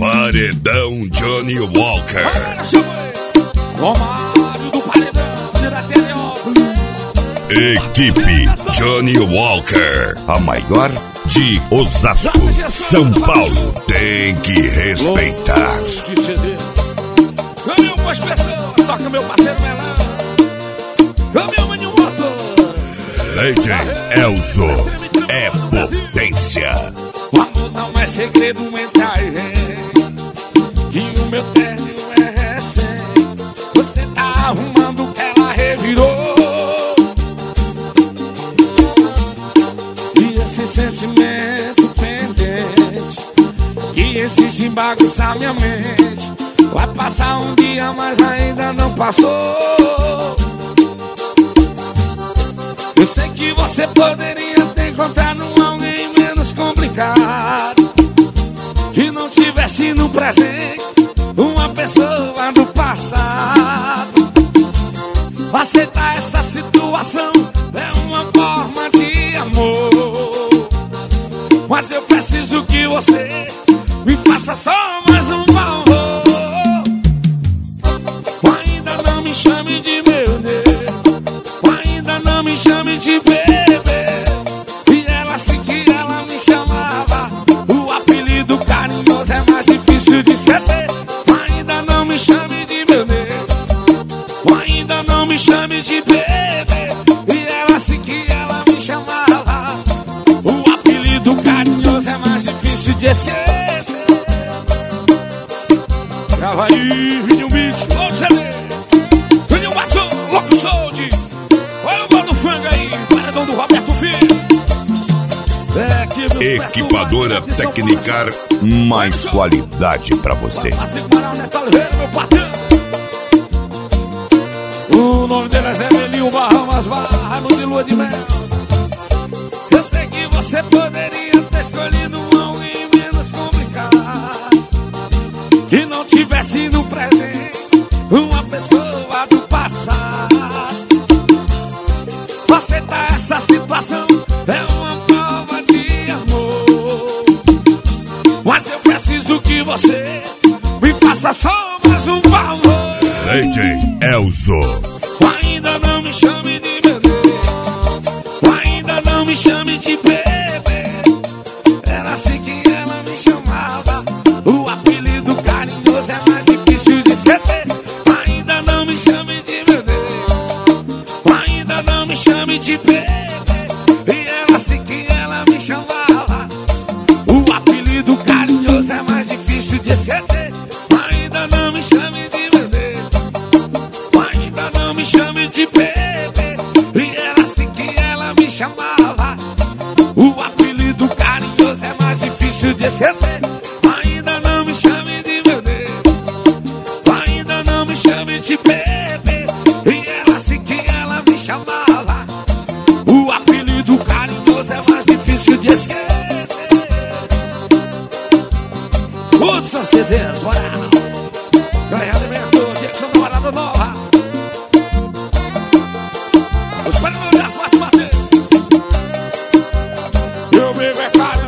Paredão Johnny Walker. Romário do Paredão, Equipe Johnny Walker, a maior de Osasco, São Paulo. Tem que respeitar. Caminhão com as pessoas, toca meu parceiro Melão. Caminhão Maninho Motos. DJ Elzo é potência. O amor não é segredo entre a gente, e o meu término é recente. Você tá arrumando o que ela revirou, e esse sentimento pendente que exige bagunçar minha mente. Vai passar um dia, mas ainda não passou. Eu sei que você poderia ter encontrado alguém menos complicado, que não tivesse no presente uma pessoa do passado. Aceitar essa situação é uma forma de amor, mas eu preciso que você me faça só mais um favor. Ainda não me chame de meu Deus, ainda não me chame de bebê. E ela assim que ela me chamava, o apelido carinhoso é mais difícil de esquecer. Ainda não me chame de meu Deus, ainda não me chame de bebê. E ela assim que ela me chamava, o apelido carinhoso é mais difícil de esquecer. Grava aí, Vinho Beat, Load CD, Vinho Batson, Louco Sold. Olha o gol do frango aí, paredão do Roberto Filho. Equipadora Tecnicar, mais qualidade pra você. O nome dele é Zé Melinho Bahamas, Barra no de lua de mel. Eu sei que você poderia ter escolhido alguém menos complicado, que não tivesse no presente uma pessoa do passado. Aceitar essa situação é uma prova de amor, mas eu preciso que você me faça só mais um favor. DJ Elzo. Ainda não me chame de meu Deus, ainda não me chame de bebê. Era assim que ela me chamava, o apelido carinhoso é mais difícil de esquecer. Ainda não me chame de meu Deus, ainda não me chame de bebê. E era assim que ela me chamava, o apelido carinhoso é mais difícil de esquecer. Ainda não me chame de meu Deus, ainda não me chame de bebê. E era assim que ela me chamava, o apelido carinhoso é mais difícil de esquecer. Ainda não me chame de meu Deus, ainda não me chame de bebê. E era assim que ela me chamava, o apelido carinhoso é mais difícil de esquecer. Hudson CDs, moral. Ganha alimento, Jackson da Morada Nova. Os paredões mais bater. Eu bebo é caro.